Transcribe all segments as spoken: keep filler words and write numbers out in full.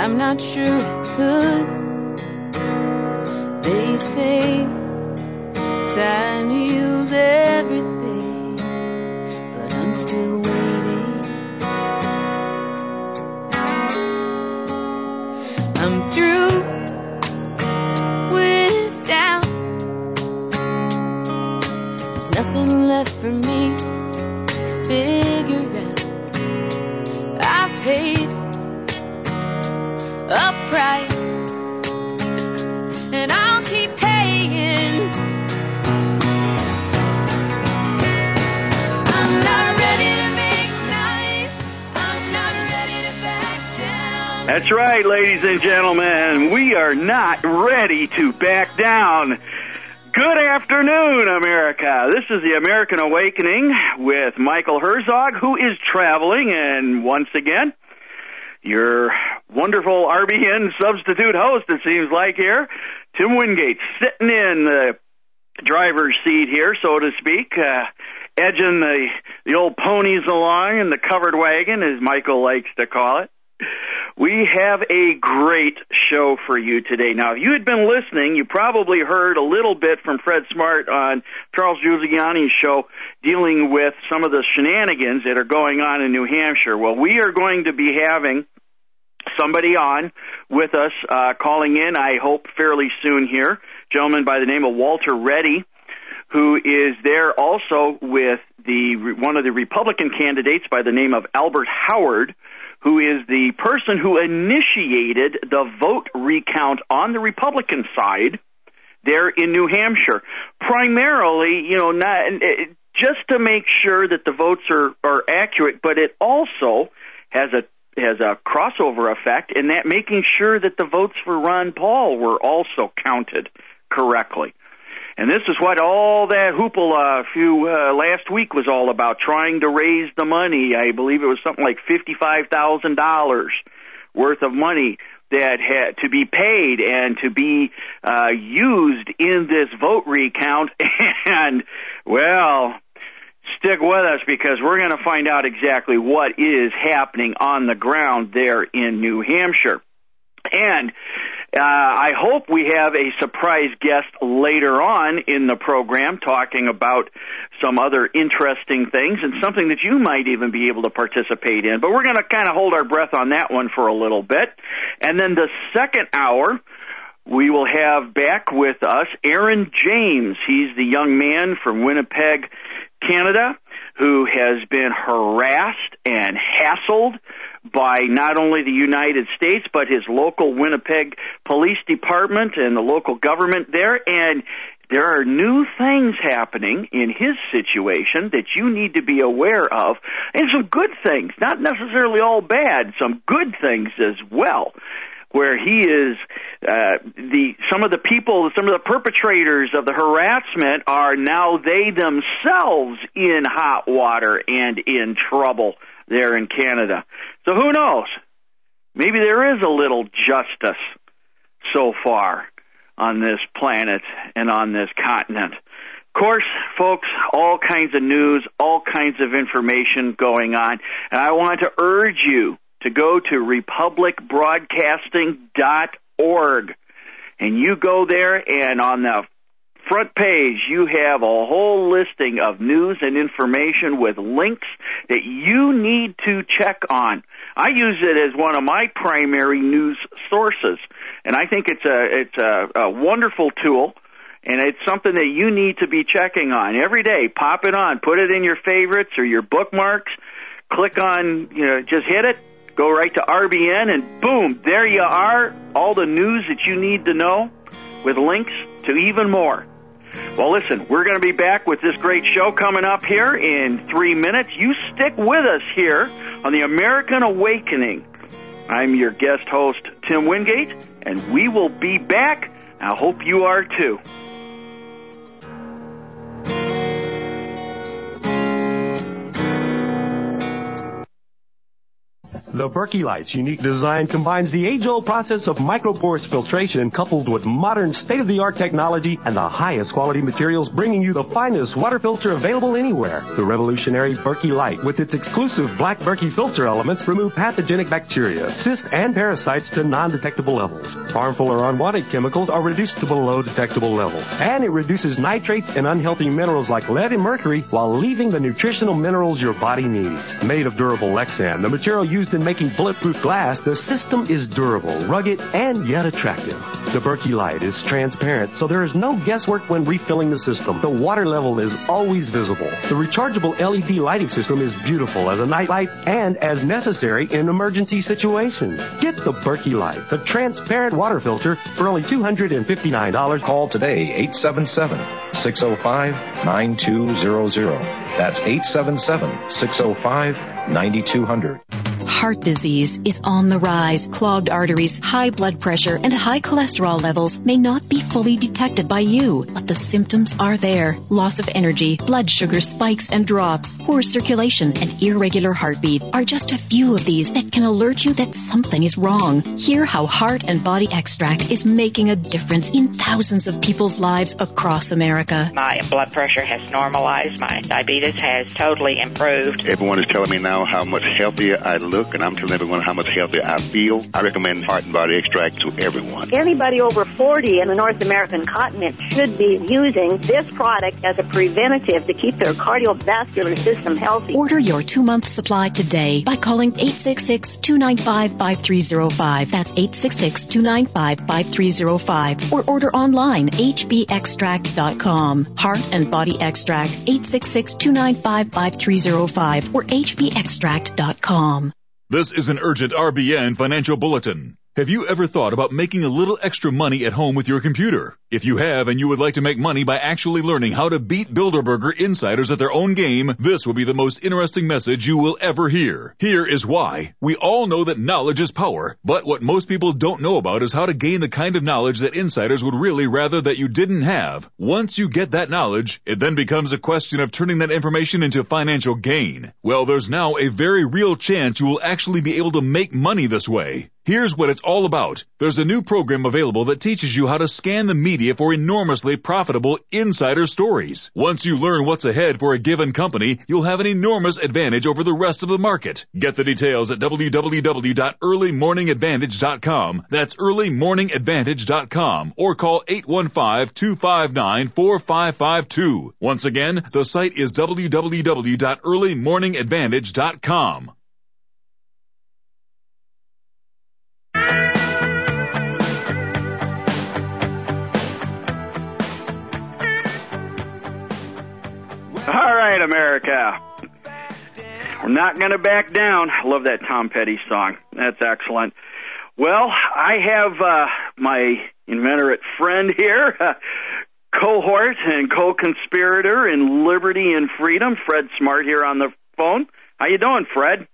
I'm not sure I could. They say time heals everything, but I'm still waiting. I'm through with doubt. There's nothing left for me to figure out. I've paid a price, and I'll keep paying. I'm not ready to make nice. I'm not ready to back down. That's right, ladies and gentlemen. We are not ready to back down. Good afternoon, America. This is the American Awakening with Michael Herzog, who is traveling, and once again, your wonderful R B N substitute host, it seems like here, Tim Wingate, sitting in the driver's seat here, so to speak, uh, edging the, the old ponies along in the covered wagon, as Michael likes to call it. We have a great show for you today. Now, if you had been listening, you probably heard a little bit from Fred Smart on Charles Giuliani's show dealing with some of the shenanigans that are going on in New Hampshire. Well, we are going to be having somebody on with us, uh, calling in, I hope, fairly soon here, a gentleman by the name of Walter Reddy, who is there also with the one of the Republican candidates by the name of Albert Howard, who is the person who initiated the vote recount on the Republican side there in New Hampshire. Primarily, you know, not just to make sure that the votes are, are accurate, but it also has a has a crossover effect in that making sure that the votes for Ron Paul were also counted correctly. And this is what all that hoopla a few uh, last week was all about, trying to raise the money. I believe it was something like fifty-five thousand dollars worth of money that had to be paid and to be uh, used in this vote recount. And, well, stick with us because we're going to find out exactly what is happening on the ground there in New Hampshire. And Uh, I hope we have a surprise guest later on in the program talking about some other interesting things and something that you might even be able to participate in. But we're going to kind of hold our breath on that one for a little bit. And then the second hour, we will have back with us Aaron James. He's the young man from Winnipeg, Canada, who has been harassed and hassled by not only the United States, but his local Winnipeg Police Department and the local government there. And there are new things happening in his situation that you need to be aware of, and some good things, not necessarily all bad, some good things as well, where he is, uh, the some of the people, some of the perpetrators of the harassment are now they themselves in hot water and in trouble there in Canada. So who knows? Maybe there is a little justice so far on this planet and on this continent. Of course, folks, all kinds of news, all kinds of information going on. And I want to urge you to go to republic broadcasting dot org. And you go there, and on the front page, you have a whole listing of news and information with links that you need to check on. I use it as one of my primary news sources, and I think it's a it's a, a wonderful tool, and it's something that you need to be checking on every day. Pop it on, put it in your favorites or your bookmarks. Click on, you know, just hit it, go right to R B N, and boom, there you are. All the news that you need to know with links to even more. Well, listen, we're going to be back with this great show coming up here in three minutes. You stick with us here on the American Awakening. I'm your guest host, Tim Wingate, and we will be back. I hope you are too. The Berkey Light's unique design combines the age-old process of microporous filtration coupled with modern state-of-the-art technology and the highest quality materials, bringing you the finest water filter available anywhere. The revolutionary Berkey Light, with its exclusive black Berkey filter elements, remove pathogenic bacteria, cysts, and parasites to non-detectable levels. Harmful or unwanted chemicals are reduced to below detectable levels. And it reduces nitrates and unhealthy minerals like lead and mercury while leaving the nutritional minerals your body needs. Made of durable Lexan, the material used in making bulletproof glass, the system is durable, rugged, and yet attractive. The Berkey Light is transparent, so there is no guesswork when refilling the system. The water level is always visible. The rechargeable L E D lighting system is beautiful as a nightlight and as necessary in emergency situations. Get the Berkey Light, the transparent water filter, for only two hundred fifty-nine dollars. Call today, eight seven seven, six oh five, nine two zero zero. That's eight seven seven, six oh five, nine two zero zero. Heart disease is on the rise. Clogged arteries, high blood pressure, and high cholesterol levels may not be fully detected by you, but the symptoms are there. Loss of energy, blood sugar spikes and drops, poor circulation, and irregular heartbeat are just a few of these that can alert you that something is wrong. Hear how Heart and Body Extract is making a difference in thousands of people's lives across America. My blood pressure has normalized. My diabetes has totally improved. Everyone is telling me now how much healthier I look, and I'm telling everyone how much healthier I feel. I recommend Heart and Body Extract to everyone. Anybody over forty in the North American continent should be using this product as a preventative to keep their cardiovascular system healthy. Order your two-month supply today by calling eight six six, two nine five, five three zero five. That's eight six six, two nine five, five three zero five. Or order online, h b extract dot com. Heart and Body Extract, eight six six, two nine five, five three zero five or h b extract dot com. This is an urgent R B N financial bulletin. Have you ever thought about making a little extra money at home with your computer? If you have and you would like to make money by actually learning how to beat Bilderberger insiders at their own game, this will be the most interesting message you will ever hear. Here is why. We all know that knowledge is power, but what most people don't know about is how to gain the kind of knowledge that insiders would really rather that you didn't have. Once you get that knowledge, it then becomes a question of turning that information into financial gain. Well, there's now a very real chance you will actually be able to make money this way. Here's what it's all about. There's a new program available that teaches you how to scan the media for enormously profitable insider stories. Once you learn what's ahead for a given company, you'll have an enormous advantage over the rest of the market. Get the details at w w w dot early morning advantage dot com. That's early morning advantage dot com or call eight one five, two five nine, four five five two. Once again, the site is w w w dot early morning advantage dot com. All right, America. We're not going to back down. I love that Tom Petty song. That's excellent. Well, I have uh, my inveterate friend here, uh, cohort and co-conspirator in liberty and freedom, Fred Smart, here on the phone. How you doing, Fred?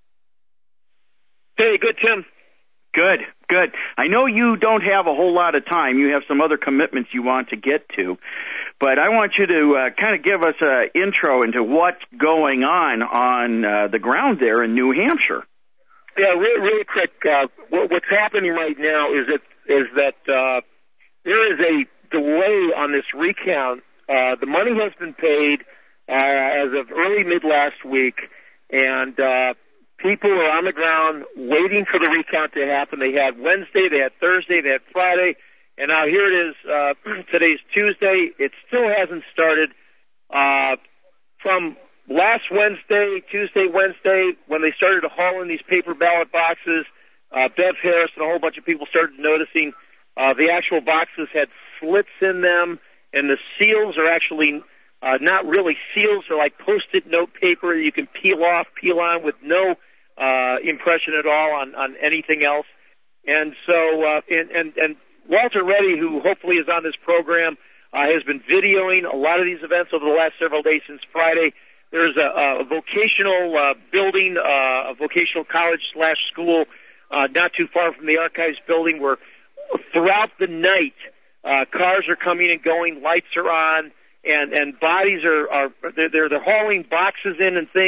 Hey, good, Tim. Good, good. I know you don't have a whole lot of time. You have some other commitments you want to get to. But I want you to uh, kind of give us an intro into what's going on on uh, the ground there in New Hampshire. Yeah, really, really quick. Uh, what, what's happening right now is that is that uh, there is a delay on this recount. Uh, the money has been paid uh, as of early mid last week, and uh, people are on the ground waiting for the recount to happen. They had Wednesday, they had Thursday, they had Friday. And now here it is, uh, today's Tuesday. It still hasn't started. Uh, from last Wednesday, Tuesday, Wednesday, when they started to haul in these paper ballot boxes, uh, Bev Harris and a whole bunch of people started noticing uh, the actual boxes had slits in them, and the seals are actually uh, not really seals. They're like Post-it note paper you can peel off, peel on with no uh, impression at all on, on anything else. And so, uh, and, and, and Walter Reddy, who hopefully is on this program, uh, has been videoing a lot of these events over the last several days since Friday. There's a, a vocational uh, building, uh, a vocational college slash school uh, not too far from the Archives building where throughout the night uh, cars are coming and going, lights are on, and, and bodies are, are they're, they're hauling boxes in and things,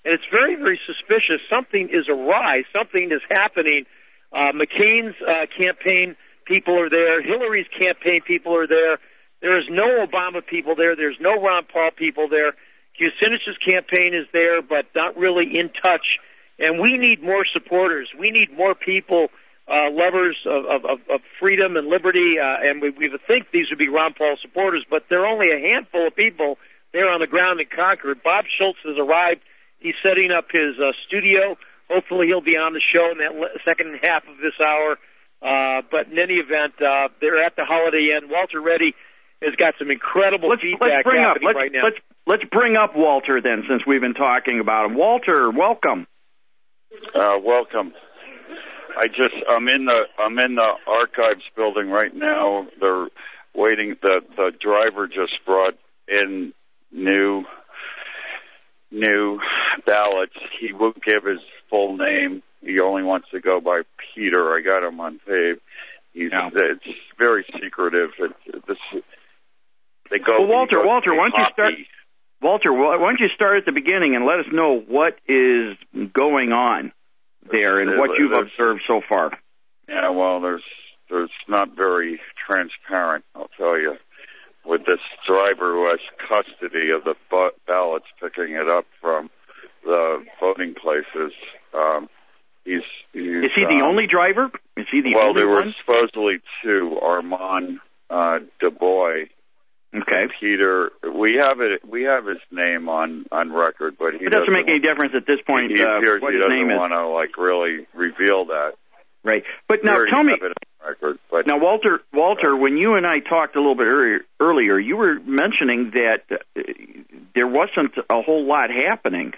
and it's very, very suspicious. Something is awry. Something is happening. Uh, McCain's uh, campaign people are there. Hillary's campaign people are there. There is no Obama people there. There's no Ron Paul people there. Kucinich's campaign is there, but not really in touch. And we need more supporters. We need more people, uh, lovers of, of, of freedom and liberty. Uh, and we, we would think these would be Ron Paul supporters, but there are only a handful of people there on the ground in Concord. Bob Schultz has arrived. He's setting up his uh, studio. Hopefully he'll be on the show in that le- second half of this hour. Uh, but in any event, uh, they're at the Holiday Inn. Walter Reddy has got some incredible let's, feedback let's bring happening up, let's, right now. Let's, let's bring up Walter then, since we've been talking about him. Walter, welcome. Uh, welcome. I just I'm in the I'm in the archives building right now. They're waiting. The the driver just brought in new new ballots. He won't give his full name. He only wants to go by Peter. I got him on tape. He's yeah. It's very secretive. It, this they go. Well, Walter, go Walter, why don't you start? Hoppy. Walter, why don't you start at the beginning and let us know what is going on there and what you've observed so far? Yeah, well, there's there's not very transparent, I'll tell you, with this driver who has custody of the ballots, picking it up from the voting places. Um, he's, he's is he the um, only driver? Is he the well, only there were one? supposedly two, Armand uh, DuBois. Okay. Peter, we have it. We have his name on, on record, but he it doesn't, doesn't make any difference at this point. He uh, appears what he his doesn't name is. want to like really reveal that. Right. But now Here tell me. Have it on record, but, now, Walter, Walter, when you and I talked a little bit earlier, earlier, you were mentioning that uh, there wasn't a whole lot happening.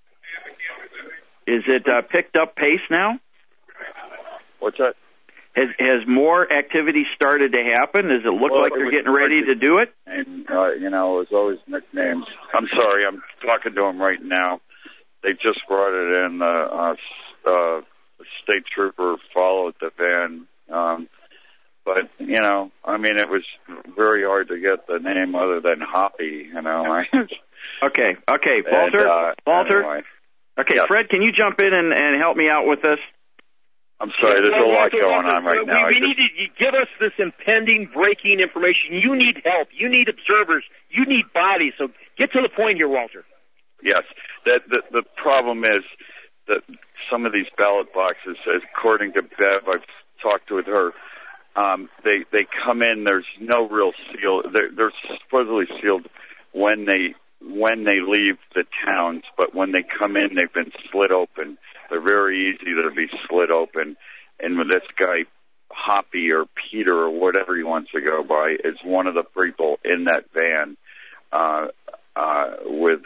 Is it uh, picked up pace now? What's that? Has has more activity started to happen? Does it look well, like they're getting ready to do it? And uh, you know, it was always nicknames. I'm sorry, I'm talking to him right now. They just brought it in. Uh, uh, uh, state trooper followed the van, um, but you know, I mean, it was very hard to get the name other than Hoppy. You know. okay, okay, Walter, and, uh, Walter. Anyway. Okay, yeah. Fred, can you jump in and, and help me out with this? I'm sorry, there's a lot going on right we, now. We just... need to give us this impending breaking information. You need help. You need observers. You need bodies. So get to the point here, Walter. Yes. That the, the problem is that some of these ballot boxes, according to Bev, I've talked with her, um, they they come in. There's no real seal. They're, they're supposedly sealed when they when they leave the towns, but when they come in, they've been slit open. They're very easy to be slit open. And with this guy, Hoppy or Peter or whatever he wants to go by, is one of the people in that van uh, uh, with,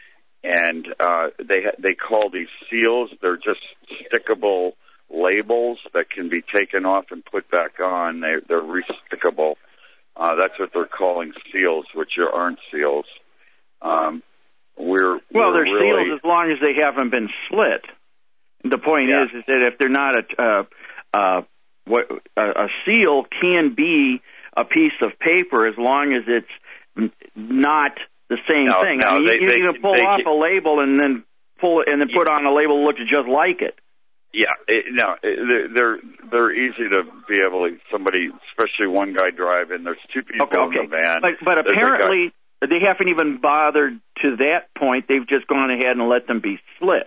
and uh, they they call these seals. They're just stickable labels that can be taken off and put back on. They, they're restickable. Uh, that's what they're calling seals, which aren't seals. Um, we're well, we're they're really, seals as long as they haven't been slit. The point yeah. is, is that if they're not a, uh, uh, what a, a seal can be a piece of paper as long as it's n- not the same no, thing. No, I mean, they, you, they, you can pull they, off they, a label and then pull it and then yeah. put on a label that looks just like it. Yeah, it, no, it, they're they're easy to be able to somebody, especially one guy driving. There's two people okay, okay. in the van. But, but apparently they haven't even bothered to that point. They've just gone ahead and let them be slit.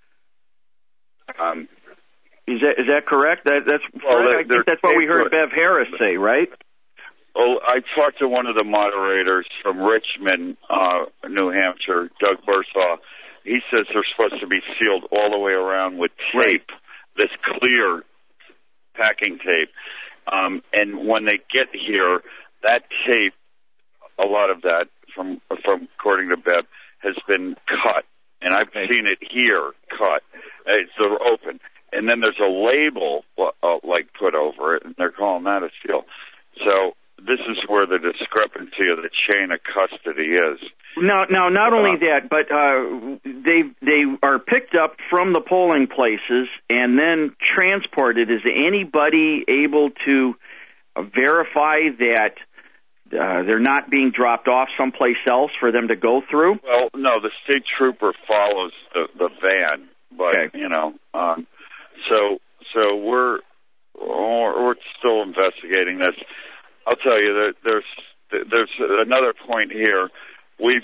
Um, is that is that correct? That, that's well, I think that's what we heard Bev Harris say, right? Well, I talked to one of the moderators from Richmond, uh, New Hampshire, Doug Bursaw. He says they're supposed to be sealed all the way around with tape, this clear packing tape. Um, and when they get here, that tape, a lot of that, from from according to Bev, has been cut. And I've seen it here cut. It's they're open. And then there's a label, uh, like, put over it, and they're calling that a seal. So this is where the discrepancy of the chain of custody is. Now, now, not only that, but uh, they they are picked up from the polling places and then transported. Is anybody able to verify that uh, they're not being dropped off someplace else for them to go through? Well, no, the state trooper follows the, the van, but, okay. you know, um, so so we're we're still investigating this. I'll tell you that there's there's another point here. We've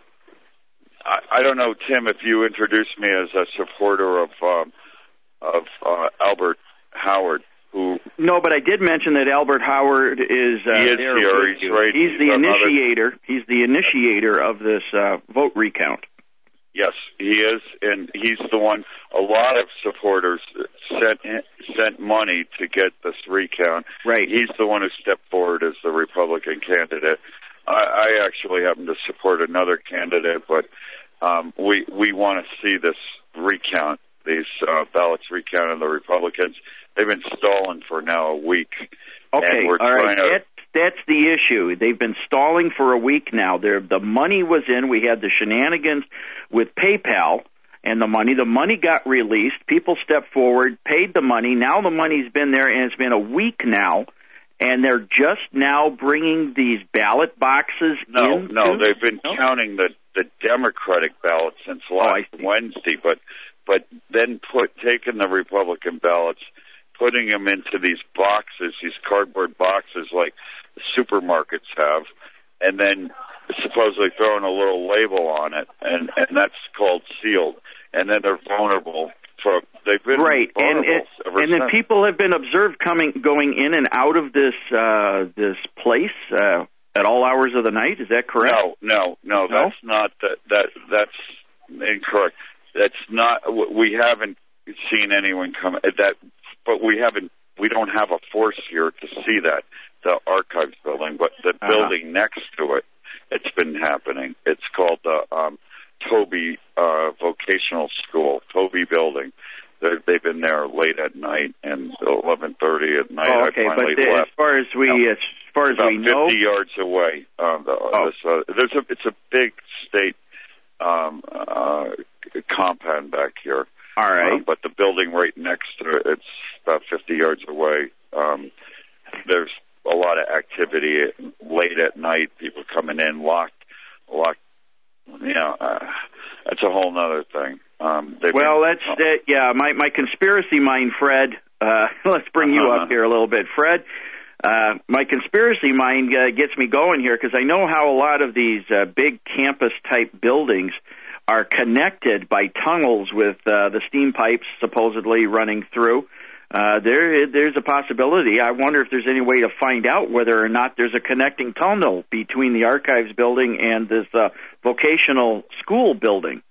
I, I don't know, Tim, if you introduced me as a supporter of um, of uh, Albert Howard, who no, but I did mention that Albert Howard is uh, he is there here. with He's you. right. He's the He's initiator. He's the initiator of this uh, vote recount. Yes, he is, and he's the one. A lot of supporters sent sent money to get this recount. Right. He's the one who stepped forward as the Republican candidate. I, I actually happen to support another candidate, but um, we we want to see this recount, these uh, ballots recounted. The Republicans, they've been stalling for now a week. Okay, and we're all right. trying to, That's, that's the issue. They've been stalling for a week now. They're, the money was in. We had the shenanigans with PayPal and the money. The money got released. People stepped forward, paid the money. Now the money's been there, and it's been a week now, and they're just now bringing these ballot boxes no, in. No, they've been no? counting the, the Democratic ballots since last oh, Wednesday, but but then put taking the Republican ballots, putting them into these boxes, these cardboard boxes like the supermarkets have, and then supposedly throwing a little label on it, and, and that's called sealed. And then they're vulnerable. For, they've been right, and, it, and then since. people have been observed coming, going in and out of this uh, this place uh, at all hours of the night. Is that correct? No, no, no. no? That's not that. That that's incorrect. That's not. We haven't seen anyone come. That, but we haven't. We don't have a force here to see that. The archives building, but the uh-huh. building next to it, it's been happening. It's called the um, Toby uh, Vocational School, Toby Building. They're, they've been there late at night and eleven thirty at night. Oh, okay, I but the, as far as we, no, as far as about we know, fifty yards away. Um, the, oh. this, uh, there's a, it's a big state um, uh, compound back here. All right, um, but the building right next to it, it's about fifty yards away. Um, there's a lot of activity late at night, people coming in, locked, locked, you know, uh, that's a whole other thing. Um, well, been, that's, oh. that, yeah, my, my conspiracy mind, Fred, uh, let's bring uh-huh. you up here a little bit, Fred. Uh, my conspiracy mind uh, gets me going here because I know how a lot of these uh, big campus-type buildings are connected by tunnels with uh, the steam pipes supposedly running through. Uh, there, there's a possibility. I wonder if there's any way to find out whether or not there's a connecting tunnel between the archives building and this uh, vocational school building.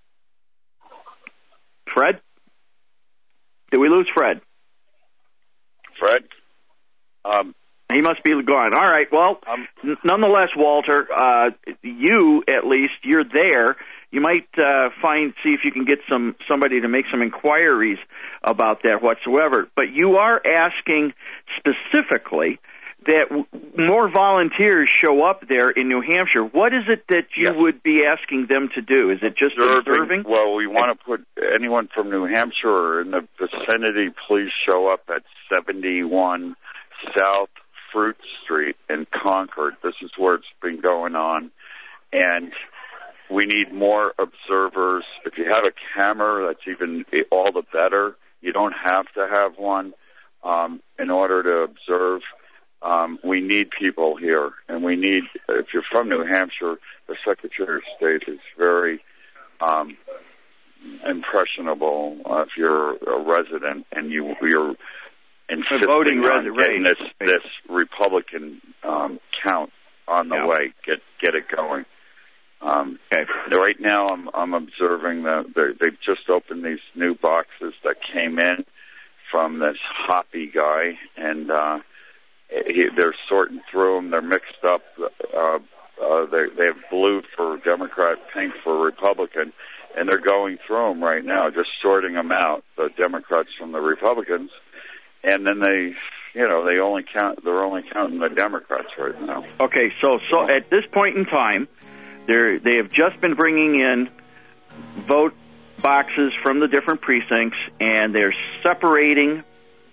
Fred? Did we lose Fred? Fred? Um, he must be gone. All right. Well, um, n- nonetheless, Walter, uh, you at least, you're there. You might uh, find, see if you can get some somebody to make some inquiries about that whatsoever. But you are asking specifically that w- more volunteers show up there in New Hampshire. What is it that you yes. would be asking them to do? Is it just observing? observing? Well, we want to put anyone from New Hampshire or in the vicinity, please show up at seventy-one South Fruit Street in Concord. This is where it's been going on. And we need more observers. If you have a camera, that's even all the better. You don't have to have one um, in order to observe. Um, we need people here, and we need, if you're from New Hampshire, the Secretary of State is very um, impressionable. Uh, if you're a resident and you, you're insisting voting on res- getting right. this, this Republican um, count on the yeah. way, get get it going. Um, okay. Right now, I'm, I'm observing that they've just opened these new boxes that came in from this Hoppy guy, and uh, he, they're sorting through them. They're mixed up. Uh, uh, they, they have blue for Democrat, pink for Republican, and they're going through them right now, just sorting them out, the Democrats from the Republicans, and then they, you know, they only count. They're only counting the Democrats right now. Okay, so so at this point in time. They're, they have just been bringing in vote boxes from the different precincts, and they're separating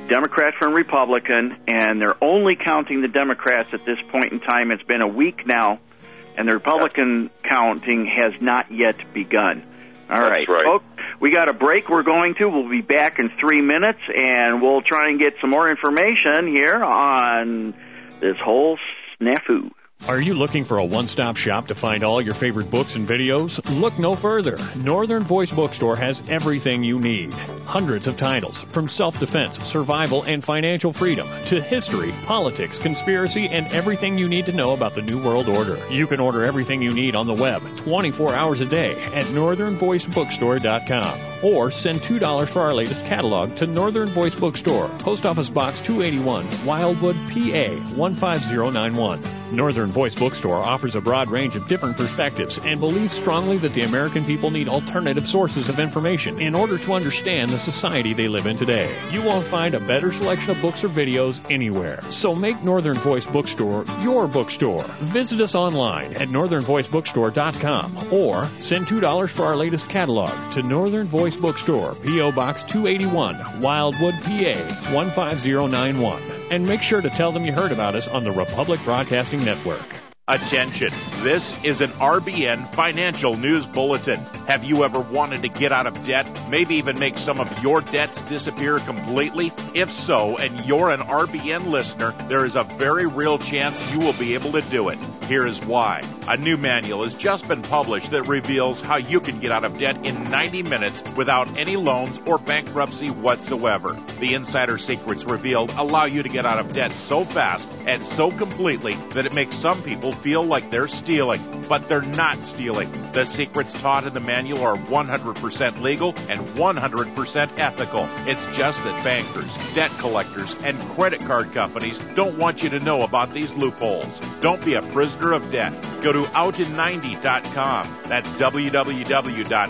Democrat from Republican, and they're only counting the Democrats at this point in time. It's been a week now, and the Republican counting has not yet begun. All That's right, right. folks, we got a break we're going to. We'll be back in three minutes, and we'll try and get some more information here on this whole snafu. Are you looking for a one-stop shop to find all your favorite books and videos? Look no further. Northern Voice Bookstore has everything you need. Hundreds of titles, from self-defense, survival, and financial freedom, to history, politics, conspiracy, and everything you need to know about the New World Order. You can order everything you need on the web twenty-four hours a day at northern voice bookstore dot com. Or send two dollars for our latest catalog to Northern Voice Bookstore, Post Office Box two eighty-one, Wildwood, P A one five zero nine one. Northern Voice Bookstore offers a broad range of different perspectives and believes strongly that the American people need alternative sources of information in order to understand the society they live in today. You won't find a better selection of books or videos anywhere. So make Northern Voice Bookstore your bookstore. Visit us online at northern voice bookstore dot com or send two dollars for our latest catalog to Northern Voice Bookstore, P O Box two eighty-one, Wildwood, P A one five zero nine one. And make sure to tell them you heard about us on the Republic Broadcasting Network. Attention, this is an R B N Financial News Bulletin. Have you ever wanted to get out of debt, maybe even make some of your debts disappear completely? If so, and you're an R B N listener, there is a very real chance you will be able to do it. Here is why. A new manual has just been published that reveals how you can get out of debt in ninety minutes without any loans or bankruptcy whatsoever. The insider secrets revealed allow you to get out of debt so fast and so completely that it makes some people feel like they're stealing, but they're not stealing. The secrets taught in the manual are one hundred percent legal and one hundred percent ethical. It's just that bankers, debt collectors, and credit card companies don't want you to know about these loopholes. Don't be a prisoner of debt. Go to out in ninety dot com. That's w w w dot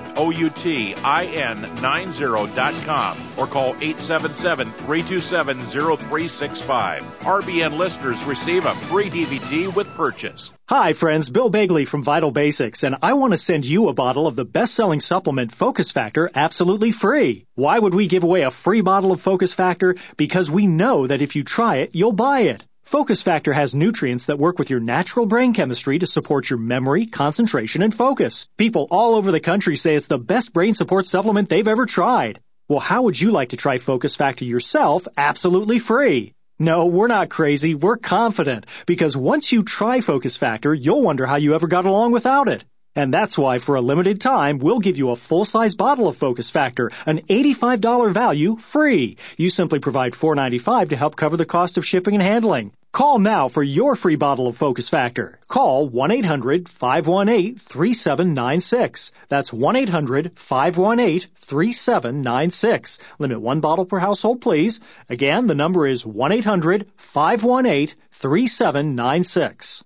outin ninety dot com or call eight seven seven, three two seven, zero three six five. R B N listeners receive a free D V D with purchase. Hi, friends. Bill Bagley from Vital Basics, and I want to send you a bottle of the best-selling supplement Focus Factor absolutely free. Why would we give away a free bottle of Focus Factor? Because we know that if you try it, you'll buy it. Focus Factor has nutrients that work with your natural brain chemistry to support your memory, concentration, and focus. People all over the country say it's the best brain support supplement they've ever tried. Well, how would you like to try Focus Factor yourself absolutely free? No, we're not crazy. We're confident. Because once you try Focus Factor, you'll wonder how you ever got along without it. And that's why, for a limited time, we'll give you a full-size bottle of Focus Factor, an eighty-five dollars value, free. You simply provide four dollars and ninety-five cents to help cover the cost of shipping and handling. Call now for your free bottle of Focus Factor. Call one eight hundred, five one eight, three seven nine six. That's one eight hundred, five one eight, three seven nine six. Limit one bottle per household, please. Again, the number is one eight hundred, five one eight, three seven nine six.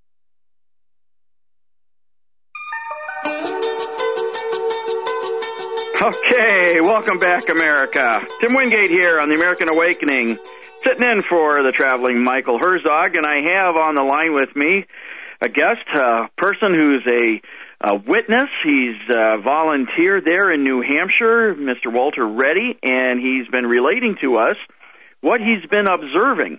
Okay, welcome back, America. Tim Wingate here on the American Awakening, sitting in for the traveling Michael Herzog, and I have on the line with me a guest, a person who's a, a witness. He's a volunteer there in New Hampshire, Mister Walter Reddy, and he's been relating to us what he's been observing.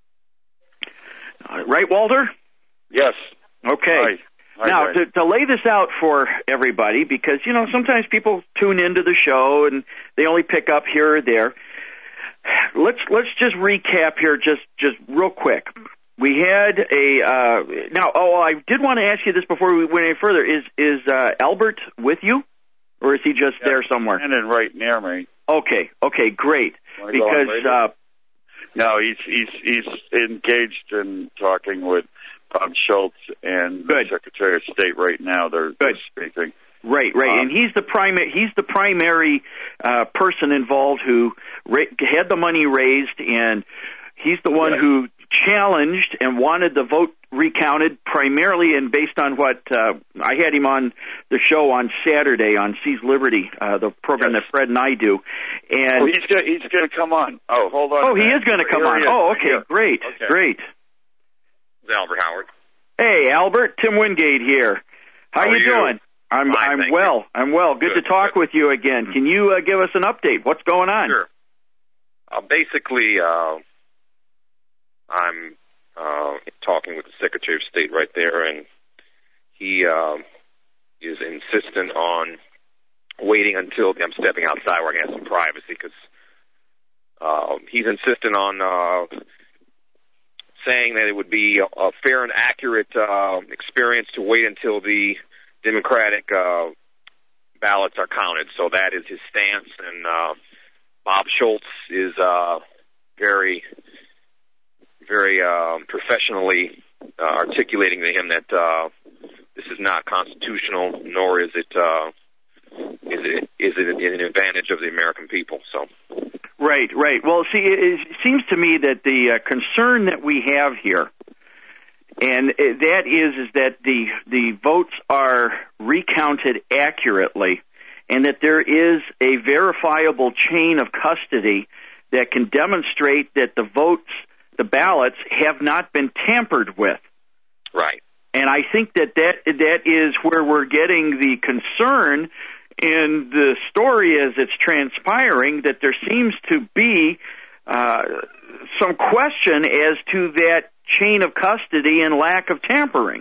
Uh, right, Walter? Yes. Okay. Hi. Hi, now, Ray. to, to lay this out for everybody, because, you know, sometimes people tune into the show and they only pick up here or there. Let's let's just recap here just, just real quick. We had a uh, now. Oh, I did want to ask you this before we went any further. Is is uh, Albert with you, or is he just yeah, there somewhere? Standing right near me. Okay. Okay. Great. Wanna because go on uh, no, he's he's he's engaged in talking with Bob Schultz and Good. the Secretary of State right now. They're, they're speaking. Right, right, um, and he's the primary. He's the primary uh, person involved who ra- had the money raised, and he's the one yeah. who challenged and wanted the vote recounted primarily, and based on what uh, I had him on the show on Saturday on Seize Liberty, uh, the program yes. that Fred and I do. And oh, he's gonna, he's going to come on. Oh, hold on. Oh, he is going to come on. Oh, okay, great, okay. great. Albert Howard. Hey, Albert, Tim Wingate here. How, How you, you doing? I'm Fine, I'm well. you. I'm well. Good, Good to talk good. with you again. Can you uh, give us an update? What's going on? Sure. Uh, basically, uh, I'm uh, talking with the Secretary of State right there, and he uh, is insistent on waiting until I'm stepping outside where I can have some privacy, because uh, he's insistent on uh, saying that it would be a, a fair and accurate uh, experience to wait until the Democratic uh, ballots are counted. So that is his stance, and uh, Bob Schultz is uh, very, very uh, professionally uh, articulating to him that uh, this is not constitutional, nor is it uh, is it is it an advantage of the American people. So. Right, right. Well, see, it, it seems to me that the uh, concern that we have here, and that is, is that the the votes are recounted accurately, and that there is a verifiable chain of custody that can demonstrate that the votes, the ballots, have not been tampered with. Right. And I think that that, that is where we're getting the concern in the story as it's transpiring, that there seems to be uh, some question as to that chain of custody and lack of tampering.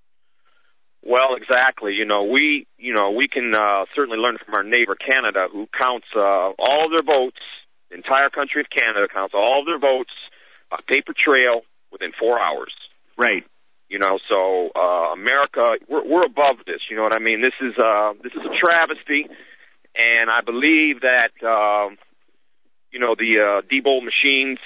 Well, exactly. You know, we, you know, we can uh, certainly learn from our neighbor Canada, who counts uh, all of their votes. The entire country of Canada counts all of their votes on paper trail within four hours. Right. You know, so uh, America, we're, we're above this. You know what I mean? This is uh, this is a travesty, and I believe that uh, you know the uh, Diebold machines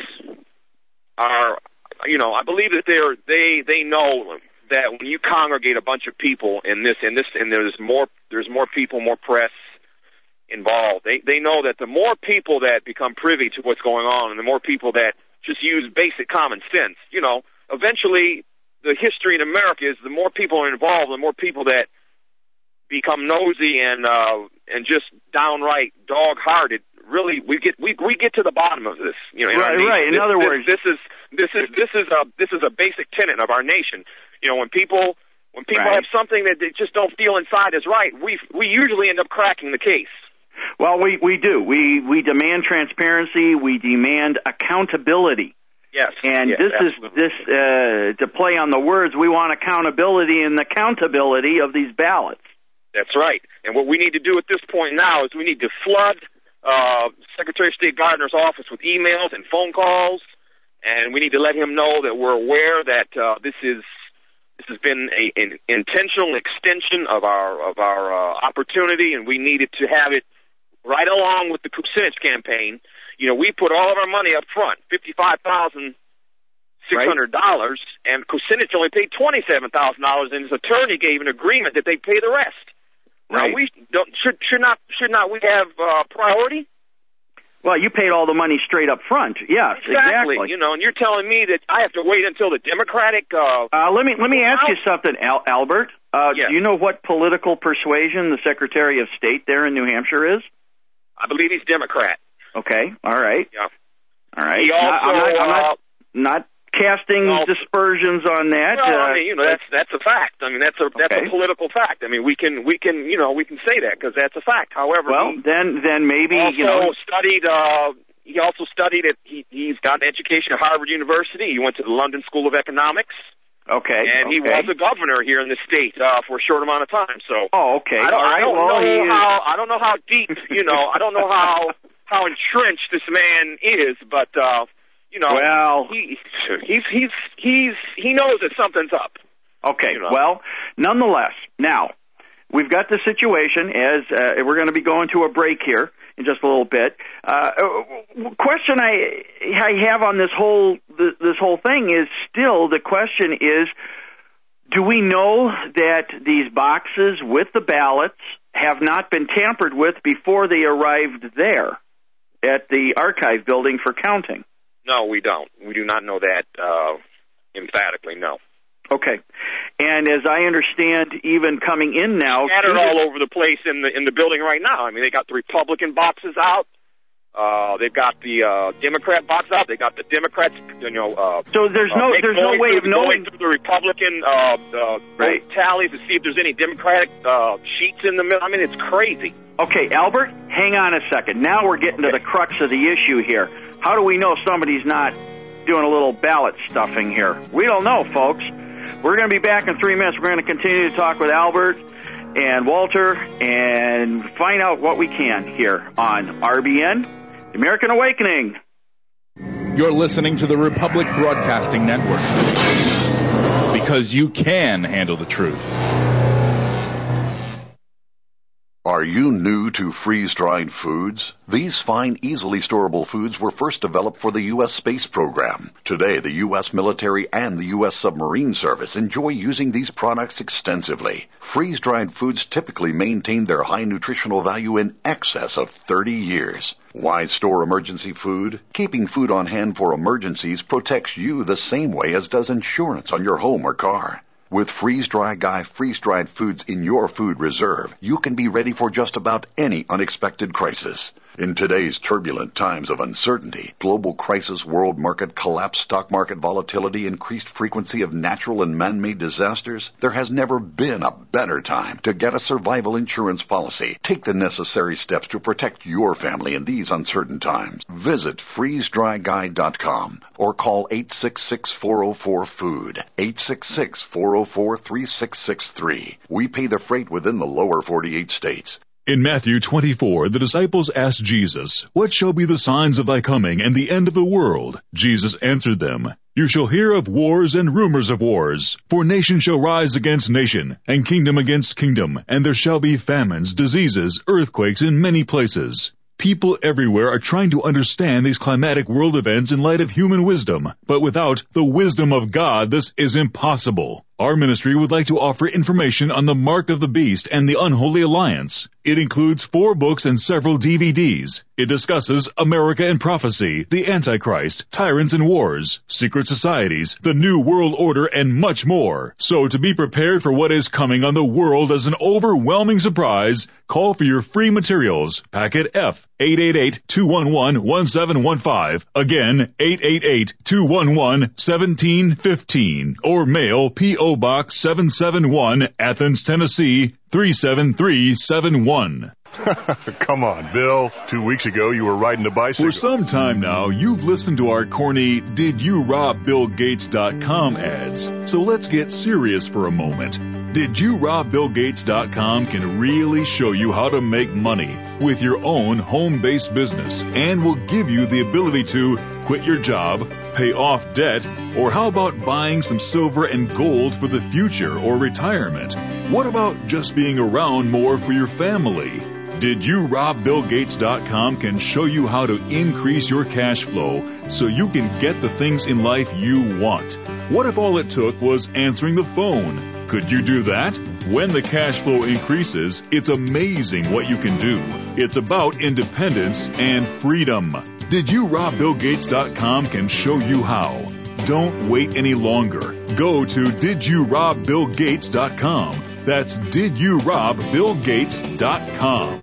are. You know, I believe that they're they they know that when you congregate a bunch of people in this in this and there's more there's more people, more press involved. They they know that the more people that become privy to what's going on, and the more people that just use basic common sense, you know, eventually. The history in America is the more people are involved, the more people that become nosy and uh, and just downright dog-hearted. Really, we get we we get to the bottom of this. You know, in right, our nation. right. In this, other this, words, this is this is this is a this is a basic tenet of our nation. You know, when people when people right. have something that they just don't feel inside is right, we we usually end up cracking the case. Well, we we do. We we demand transparency. We demand accountability. Yes. And yes, this absolutely. is this uh, to play on the words. We want accountability and the accountability of these ballots. That's right. And what we need to do at this point now is we need to flood uh, Secretary of State Gardner's office with emails and phone calls, and we need to let him know that we're aware that uh, this is this has been a, an intentional extension of our of our uh, opportunity, and we needed to have it right along with the Kucinich campaign. You know, we put all of our money up front, fifty-five thousand six hundred dollars, right. And Kucinich only paid twenty-seven thousand dollars, and his attorney gave an agreement that they pay the rest. Right. Now, we don't, should, should not should not we have uh, priority? Well, you paid all the money straight up front. Yes, exactly. exactly. You know, and you're telling me that I have to wait until the Democratic. Uh, uh, let me let me ask you something, Al- Albert. Uh, yes. Do you know what political persuasion the Secretary of State there in New Hampshire is? I believe he's Democrat. Okay, all right. Yeah. All right. He also, not, I'm, not, I'm not, uh, not casting also, dispersions on that. Well, uh, I mean, you know, that's that's a fact. I mean, that's a that's okay. a political fact. I mean, we can we can you know we can say that because that's a fact. However, well, he then then maybe also you know studied. Uh, he also studied at he, he's got an education at Harvard University. He went to the London School of Economics. Okay. And he okay. was a governor here in the state uh, for a short amount of time. So. Oh, okay. I don't, all right. I don't well, know he how is... I don't know how deep you know I don't know how. how entrenched this man is, but uh, you know, well, he, he's he's he's he knows that something's up. Okay, you know? Well, nonetheless, now we've got the situation as uh, we're going to be going to a break here in just a little bit. Uh, question I I have on this whole this whole thing is still the question is: do we know that these boxes with the ballots have not been tampered with before they arrived there at the archive building for counting? No, we don't. We do not know that uh, emphatically, no. Okay. And as I understand, even coming in now... Scattered all over the place in the in the building right now. I mean, they got the Republican boxes out. Uh, they've got the uh, Democrat box out. They got the Democrats, you know... Uh, so there's no uh, there's no way through, of knowing... Going through the Republican uh, uh, right. tallies to see if there's any Democratic uh, sheets in the middle. I mean, it's crazy. Okay, Albert, hang on a second. Now we're getting to the crux of the issue here. How do we know somebody's not doing a little ballot stuffing here? We don't know, folks. We're going to be back in three minutes. We're going to continue to talk with Albert and Walter and find out what we can here on R B N, The American Awakening. You're listening to the Republic Broadcasting Network, because you can handle the truth. Are you new to freeze-dried foods? These fine, easily storable foods were first developed for the U S space program. Today, the U S military and the U S submarine service enjoy using these products extensively. Freeze-dried foods typically maintain their high nutritional value in excess of thirty years. Why store emergency food? Keeping food on hand for emergencies protects you the same way as does insurance on your home or car. With Freeze-Dry Guy freeze-dried foods in your food reserve, you can be ready for just about any unexpected crisis. In today's turbulent times of uncertainty, global crisis, world market collapse, stock market volatility, increased frequency of natural and man-made disasters, there has never been a better time to get a survival insurance policy. Take the necessary steps to protect your family in these uncertain times. Visit freeze dry guy dot com or call eight six six, four oh four, food, eight six six, four oh four, three six six three. We pay the freight within the lower forty-eight states. In Matthew twenty-four, the disciples asked Jesus, "What shall be the signs of thy coming and the end of the world?" Jesus answered them, "You shall hear of wars and rumors of wars. For nation shall rise against nation, and kingdom against kingdom, and there shall be famines, diseases, earthquakes in many places." People everywhere are trying to understand these climatic world events in light of human wisdom, but without the wisdom of God, this is impossible. Our ministry would like to offer information on the Mark of the Beast and the Unholy Alliance. It includes four books and several D V Ds. It discusses America and prophecy, the Antichrist, tyrants and wars, secret societies, the New World Order, and much more. So to be prepared for what is coming on the world as an overwhelming surprise, call for your free materials. Packet F, eight eight eight, two one one, one seven one five. Again, eight eight eight, two one one, one seven one five. Or mail P O Box seven seven one, Athens, Tennessee, three seven three seven one. Come on, Bill. Two weeks ago, you were riding a bicycle. For some time now, you've listened to our corny Did You Rob Bill Gates dot com ads. So let's get serious for a moment. Did You Rob Bill Gates dot com can really show you how to make money with your own home-based business and will give you the ability to quit your job, pay off debt, or how about buying some silver and gold for the future or retirement? What about just being around more for your family? Did You Rob Bill Gates dot com can show you how to increase your cash flow so you can get the things in life you want. What if all it took was answering the phone? Could you do that? When the cash flow increases, it's amazing what you can do. It's about independence and freedom. Did You Rob Bill Gates dot com can show you how. Don't wait any longer. Go to Did You Rob Bill Gates dot com. That's Did You Rob Bill Gates dot com.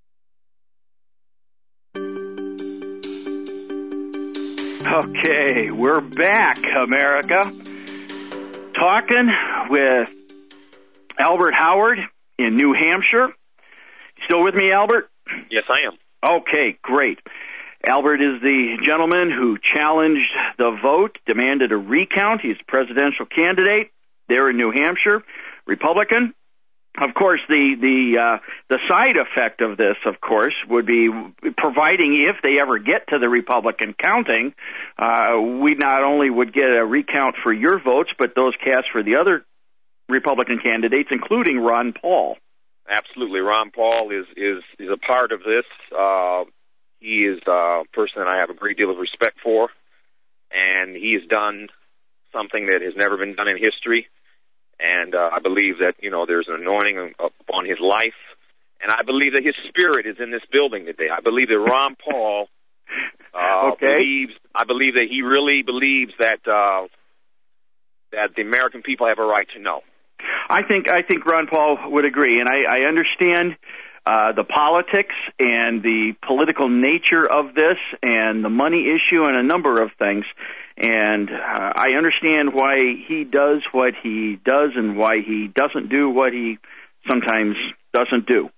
Okay, we're back, America. Talking with Albert Howard in New Hampshire. Still with me, Albert? Yes, I am. Okay, great. Albert is the gentleman who challenged the vote, demanded a recount. He's a presidential candidate there in New Hampshire, Republican. Of course, the the uh, the side effect of this, of course, would be providing if they ever get to the Republican counting, uh, we not only would get a recount for your votes, but those cast for the other Republican candidates, including Ron Paul. Absolutely, Ron Paul is is is a part of this. Uh, he is a person that I have a great deal of respect for, and he has done something that has never been done in history. And uh, I believe that, you know, there's an anointing upon his life. And I believe that his spirit is in this building today. I believe that Ron Paul uh, okay. believes, I believe that he really believes that uh, that the American people have a right to know. I think I think Ron Paul would agree. And I, I understand uh, the politics and the political nature of this and the money issue and a number of things. And uh, I understand why he does what he does and why he doesn't do what he sometimes doesn't do.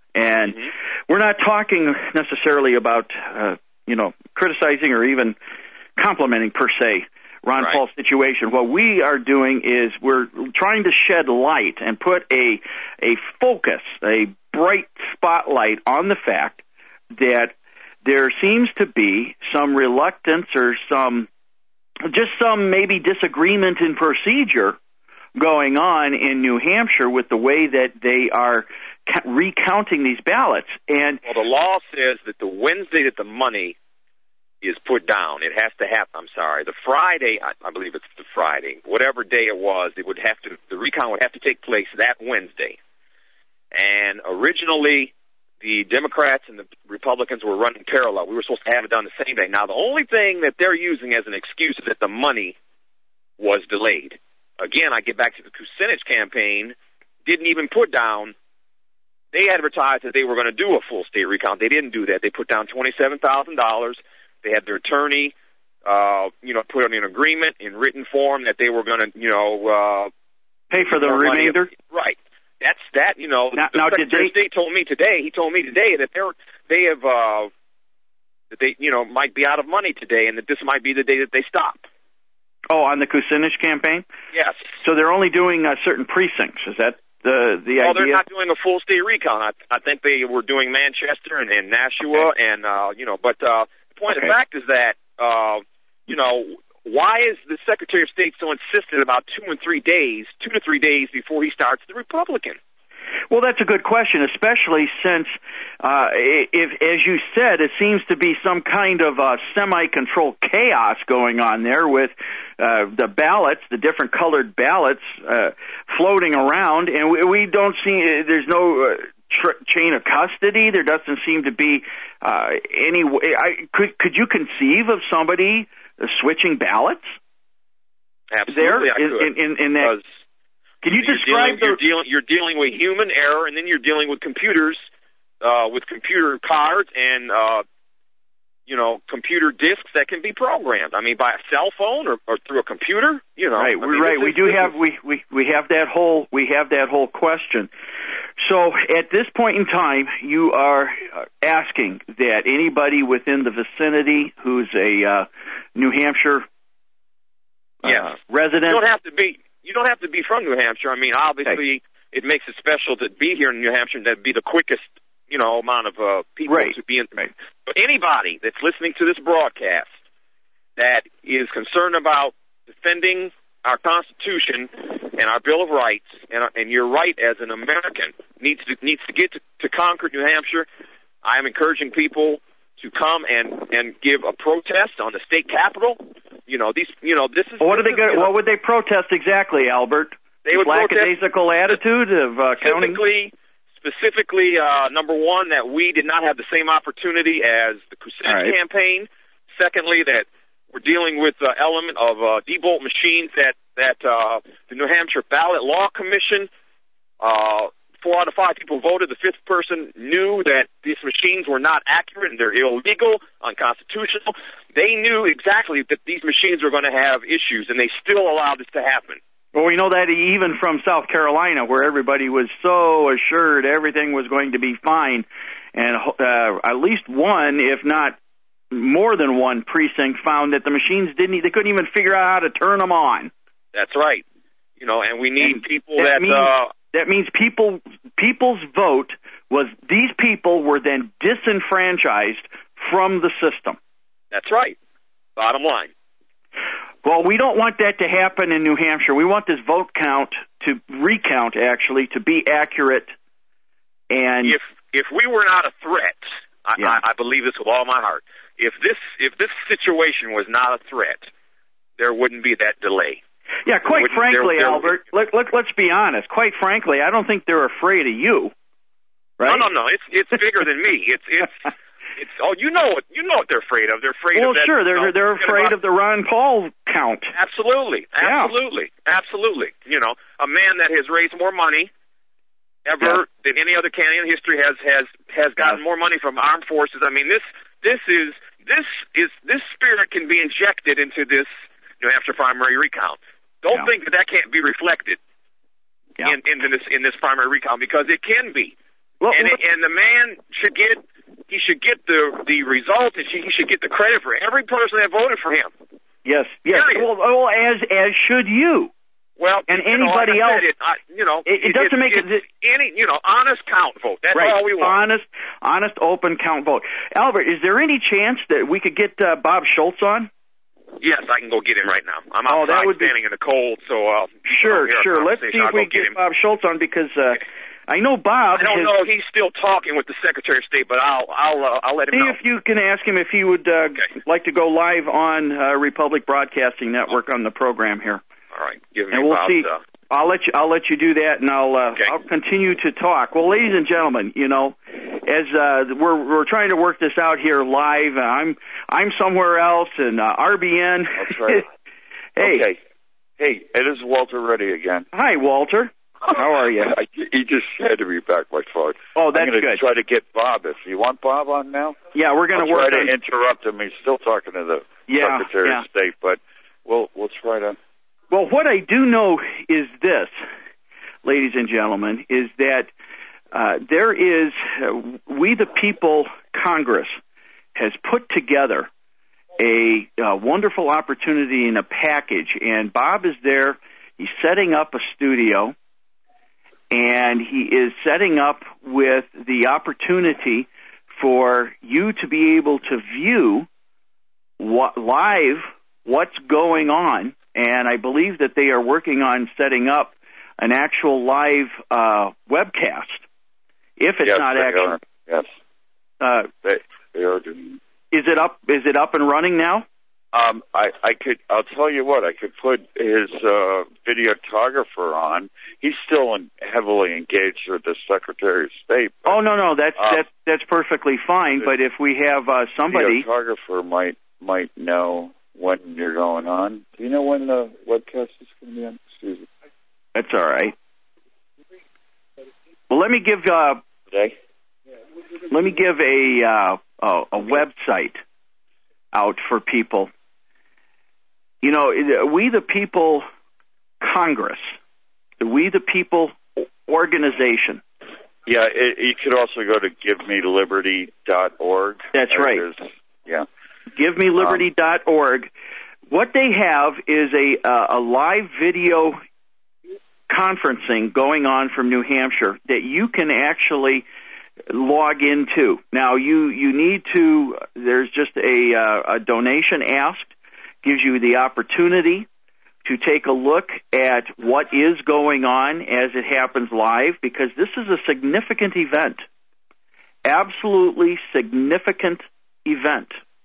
And mm-hmm. we're not talking necessarily about, uh, you know, criticizing or even complimenting per se Ron right. Paul's situation. What we are doing is we're trying to shed light and put a a focus, a bright spotlight on the fact that there seems to be some reluctance or some, just some maybe disagreement in procedure going on in New Hampshire with the way that they are ca- recounting these ballots. And well, the law says that the Wednesday that the money is put down, it has to happen. I'm sorry, the Friday, I, I believe it's the Friday, whatever day it was, it would have to, the recount would have to take place that Wednesday. And originally, the Democrats and the Republicans were running parallel. We were supposed to have it done the same day. Now, the only thing that they're using as an excuse is that the money was delayed. Again, I get back to the Kucinich campaign, didn't even put down, they advertised that they were going to do a full state recount. They didn't do that. They put down twenty-seven thousand dollars. They had their attorney, uh, you know, put in an agreement in written form that they were going to, you know, uh, pay for the remainder. Money. Right. That's that. You know, now, the now Secretary did they... of State told me today. He told me today that they're they have uh, that they you know might be out of money today, and that this might be the day that they stop. Oh, on the Kucinich campaign? Yes. So they're only doing uh, certain precincts. Is that the the well, idea? Well, they're not doing a full state recount. I, I think they were doing Manchester and, and Nashua, okay. and uh, you know. But uh, the point okay. of the fact is that uh, you know, why is the Secretary of State so insistent about two and three days, two to three days before he starts the Republican? Well, that's a good question, especially since, uh, if, as you said, it seems to be some kind of uh, semi-controlled chaos going on there with uh, the ballots, the different colored ballots uh, floating around, and we, we don't see, there's no uh, tr- chain of custody. There doesn't seem to be uh, any way. I, could, could you conceive of somebody uh, switching ballots? Absolutely, there, I in, could. in, in, in that. Can you you're describe dealing, the... You're dealing, you're dealing with human error, and then you're dealing with computers, uh, with computer cards and, uh, you know, computer disks that can be programmed. I mean, by a cell phone or, or through a computer, you know. Right, I we're mean, right. this We is, do this have, is, we, we, we have that whole, we have that whole question. So at this point in time, you are asking that anybody within the vicinity who's a uh, New Hampshire uh, yes. resident... You don't have to be... You don't have to be from New Hampshire. I mean, obviously, okay. it makes it special to be here in New Hampshire and that'd be the quickest, you know, amount of uh, people right. to be in. Right. But anybody that's listening to this broadcast that is concerned about defending our Constitution and our Bill of Rights, and, and your right as an American needs to needs to get to, to Concord, New Hampshire. I am encouraging people to come and and give a protest on the state capitol. You know, these. You know, this is. Well, what are they? Is, Gonna, you know, what would they protest exactly, Albert? They would lackadaisical protest attitude of uh, counting. Specifically, specifically, uh, number one, that we did not have the same opportunity as the Kucinich right. campaign. Secondly, that we're dealing with the element of uh, debolt machines that that uh, the New Hampshire Ballot Law Commission. Uh, Four out of five people voted. The fifth person knew that these machines were not accurate and they're illegal, unconstitutional. They knew exactly that these machines were going to have issues, and they still allowed this to happen. Well, we know that even from South Carolina, where everybody was so assured everything was going to be fine, and uh, at least one, if not more than one precinct, found that the machines didn't. They couldn't even figure out how to turn them on. That's right. You know, and we need and people that. that. Means, uh, That means people, people's vote was, these people were then disenfranchised from the system. That's right. Bottom line. Well, we don't want that to happen in New Hampshire. We want this vote count to recount, actually, to be accurate. And if if we were not a threat, I, yeah. I, I believe this with all my heart. If this if this situation was not a threat, there wouldn't be that delay. Yeah, quite frankly, they're, they're, Albert, let, let, let's be honest. Quite frankly, I don't think they're afraid of you. Right? No, no, no. It's it's bigger than me. It's it's it's. Oh, you know what? You know what they're afraid of. They're afraid well, of that. Well, sure. They're you know, they're afraid about, of the Ron Paul count. Absolutely, absolutely, yeah. absolutely. You know, a man that has raised more money ever yeah. than any other candidate in history has has has gotten yeah. more money from armed forces. I mean, this this is this is this spirit can be injected into this New Hampshire primary recount. Don't yeah. think that that can't be reflected yeah. in, in this in this primary recount, because it can be. Well, and and the man should get he should get the the result. And he should get the credit for every person that voted for him. Yes, yes. Well, well, as as should you. Well, and you know, anybody like I else, said, it, I, you know, it, it doesn't it, make it, it any, you know, honest count vote. That's right, all we want. Honest, honest, open count vote. Albert, is there any chance that we could get uh, Bob Schultz on? Yes, I can go get him right now. I'm Oh, that outside would be- standing in the cold, so uh, Sure, I'll hear a sure. Let's conversation. see if I'll we go can get get him. Bob Schultz on because uh, I know Bob. I don't has, know if he's still talking with the Secretary of State, but I'll I'll uh, I'll let him See know. if you can ask him if he would uh, like to go live on uh, Republic Broadcasting Network on the program here. All right, give me And we'll Bob's, see. Uh, I'll let you. I'll let you do that, and I'll. Uh, I'll continue to talk. Well, ladies and gentlemen, you know, as uh, we're we're trying to work this out here live. Uh, I'm I'm somewhere else, and uh, R B N. That's right. Hey. Okay. Hey, it is Walter Reddy again. Hi, Walter. How are you? He just had to be back my phone. Oh, that's I'm gonna good. Try to get Bob. If you want Bob on now. Yeah, we're going to I'll work try on. to interrupt him. He's still talking to the Yeah, Secretary yeah. of State, but we'll we'll try to. Well, what I do know is this, ladies and gentlemen, is that uh, there is, uh, We the People Congress has put together a, uh wonderful opportunity in a package, and Bob is there. He's setting up a studio, and he is setting up with the opportunity for you to be able to view what, live what's going on. And I believe that they are working on setting up an actual live uh, webcast. If it's yes, not they actually, are. Yes, uh, they they are doing. is it up? Is it up and running now? Um, I I could. I'll tell you what. I could put his uh, videographer on. He's still in, heavily engaged with the Secretary of State. But, Oh no, no, that's uh, that's that's perfectly fine. But if we have uh, somebody, videographer might might know when you're going on. Do you know when the webcast is going to be on? Excuse me. that's all right. Well, let me give uh, Today? let me give a uh, a, a website out for people. You know, We the People Congress, the We the People organization. Yeah, it, you could also go to give me liberty dot org. That's There right. it is. Yeah. give me liberty dot org. What they have is a uh, a live video conferencing going on from New Hampshire that you can actually log into. Now, you, you need to, there's just a, uh, a donation asked, gives you the opportunity to take a look at what is going on as it happens live, because this is a significant event. Absolutely significant event.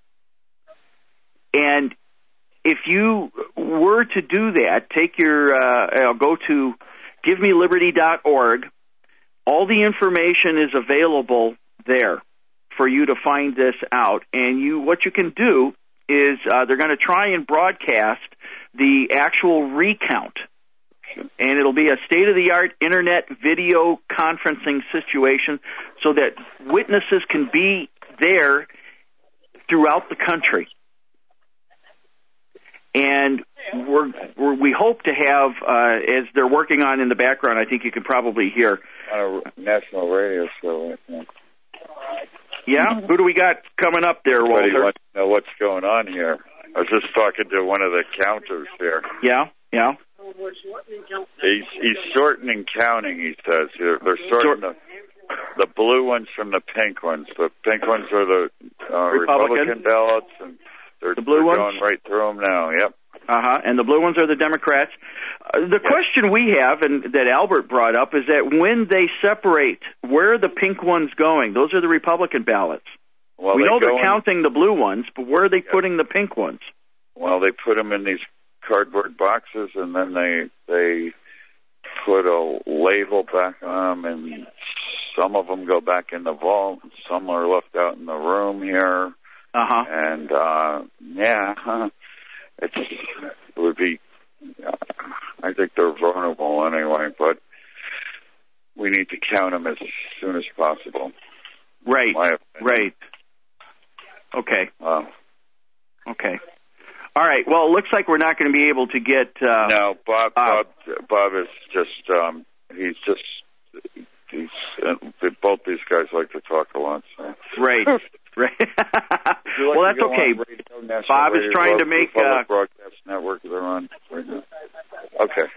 And if you were to do that, take your, uh, go to give me liberty dot org. All the information is available there for you to find this out. And you, what you can do is uh, they're going to try and broadcast the actual recount. And it'll be a state-of-the-art internet video conferencing situation so that witnesses can be there throughout the country. And we're, we're, we hope to have, uh, as they're working on in the background, I think you can probably hear. On a national radio show right now. Yeah? Who do we got coming up there, Everybody Walter? wants to know what's going on here. I was just talking to one of the counters here. Yeah, yeah. He's, he's sorting and counting, he says. They're, they're sorting the, the blue ones from the pink ones. The pink ones are the uh, Republican. Republican ballots, and they're, The blue they're ones? going right through them now. Yep. Uh-huh, and the blue ones are the Democrats. Uh, the question we have, and that Albert brought up, is that when they separate, where are the pink ones going? Those are the Republican ballots. Well, we they know go they're in- counting the blue ones, but where are they putting the pink ones? Well, they put them in these cardboard boxes, and then they they put a label back on them, and some of them go back in the vault, and some are left out in the room here. Uh-huh. And, uh, yeah, it's, it would be, uh, I think they're vulnerable anyway, but we need to count them as soon as possible. Right, My opinion. right. Okay, Uh, okay. All right, well, it looks like we're not going to be able to get... Uh, no, Bob, Bob, Bob is just, um, he's just These uh, they, both these guys like to talk a lot. So. Right. Right. Well, that's okay. Radio, Bob Radio, is trying to make Public uh, Broadcast Network. They're on right now. Okay.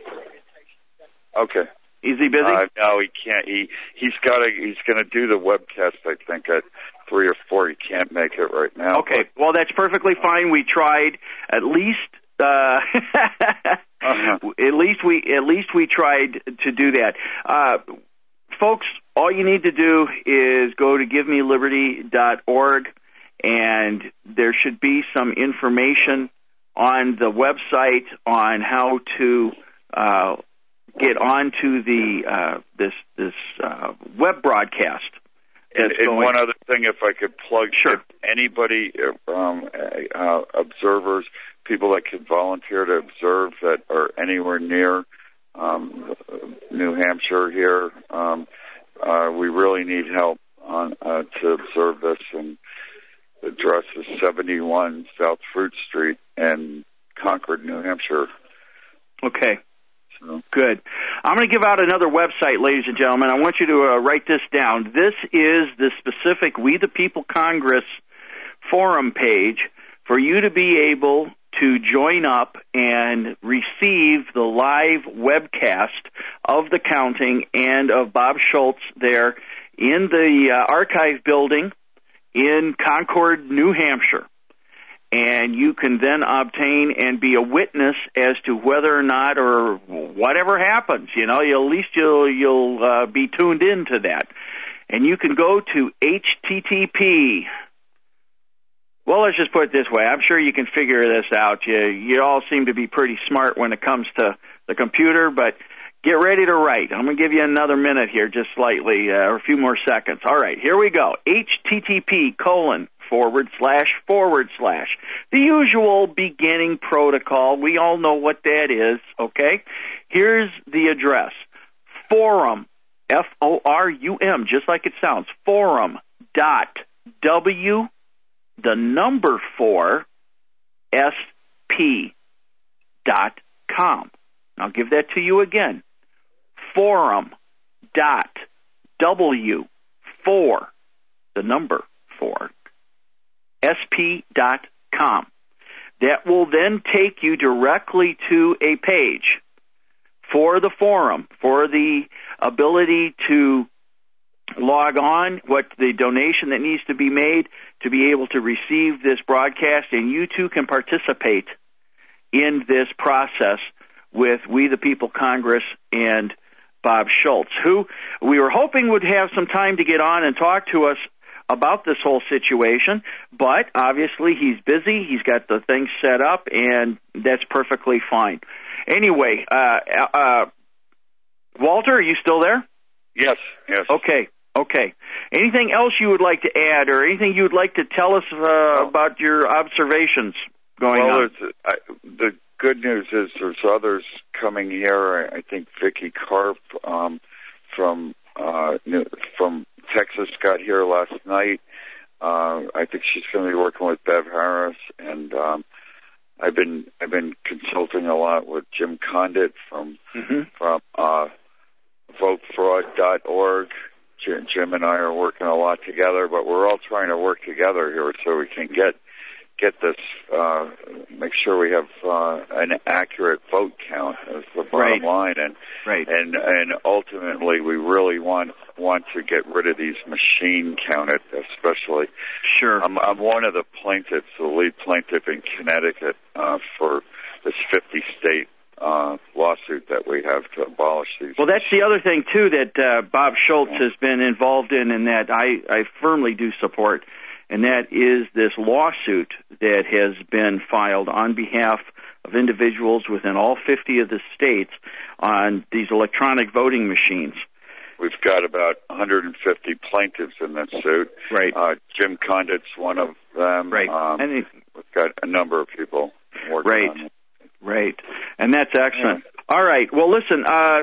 Okay. Is he busy? Uh, no, he can't. He he's got to. He's going to do the webcast. I think at three or four. He can't make it right now. Okay. Well, that's perfectly fine. We tried at least. Uh, uh-huh. At least we at least we tried to do that, uh, folks. All you need to do is go to give me liberty dot org, and there should be some information on the website on how to uh, get onto the uh, this this uh, web broadcast. And, and going. one other thing, if I could plug, sure. anybody, um, uh, observers, people that could volunteer to observe that are anywhere near um, New Hampshire here, um, uh, we really need help on uh, to observe this. And the address is seventy-one South Fruit Street in Concord, New Hampshire. Okay. Good. I'm going to give out another website, ladies and gentlemen. I want you to uh, write this down. This is the specific We the People Congress forum page for you to be able to join up and receive the live webcast of the counting and of Bob Schultz there in the uh, archive building in Concord, New Hampshire. And you can then obtain and be a witness as to whether or not or whatever happens. You know, you'll, at least you'll you'll uh, be tuned into that. And you can go to H T T P. Well, let's just put it this way. I'm sure you can figure this out. You, you all seem to be pretty smart when it comes to the computer, but get ready to write. I'm going to give you another minute here, just slightly, uh, or a few more seconds. All right, here we go. H T T P colon. forward slash forward slash. The usual beginning protocol. We all know what that is, okay? Here's the address. Forum, F O R U M, just like it sounds. Forum dot W, the number four, S P dot com. I'll give that to you again. Forum dot W, four, the number four, S P dot com. That will then take you directly to a page for the forum, for the ability to log on, what the donation that needs to be made to be able to receive this broadcast, and you too can participate in this process with We the People Congress and Bob Schultz, who we were hoping would have some time to get on and talk to us about this whole situation, but obviously he's busy. He's got the thing set up, and that's perfectly fine. Anyway, uh, uh, Walter, are you still there? Yes, yes. Okay, okay. Anything else you would like to add, or anything you would like to tell us uh, about your observations going well, on? Well, I, the good news is there's others coming here. I, I think Vicky Karp um, from uh, from Texas got here last night. Uh, I think she's going to be working with Bev Harris, and um, I've been I've been consulting a lot with Jim Condit from mm-hmm. from uh, vote fraud dot org. Jim, Jim and I are working a lot together, but we're all trying to work together here so we can get get this, uh, make sure we have uh, an accurate vote count is the bottom right. line, and right. and and ultimately we really want want to get rid of these machine counted, especially. Sure. I'm I'm one of the plaintiffs, the lead plaintiff in Connecticut uh, for this fifty state uh, lawsuit that we have to abolish these. Well, that's the other thing too that uh, Bob Schultz has been involved in, and that I I firmly do support. And that is this lawsuit that has been filed on behalf of individuals within all fifty of the states on these electronic voting machines. We've got about one hundred fifty plaintiffs in this suit. Right. Uh, Jim Condit's one of them. Right. Um, and it, we've got a number of people working right. on it. Right. And that's excellent. Yeah. All right. Well, listen, uh,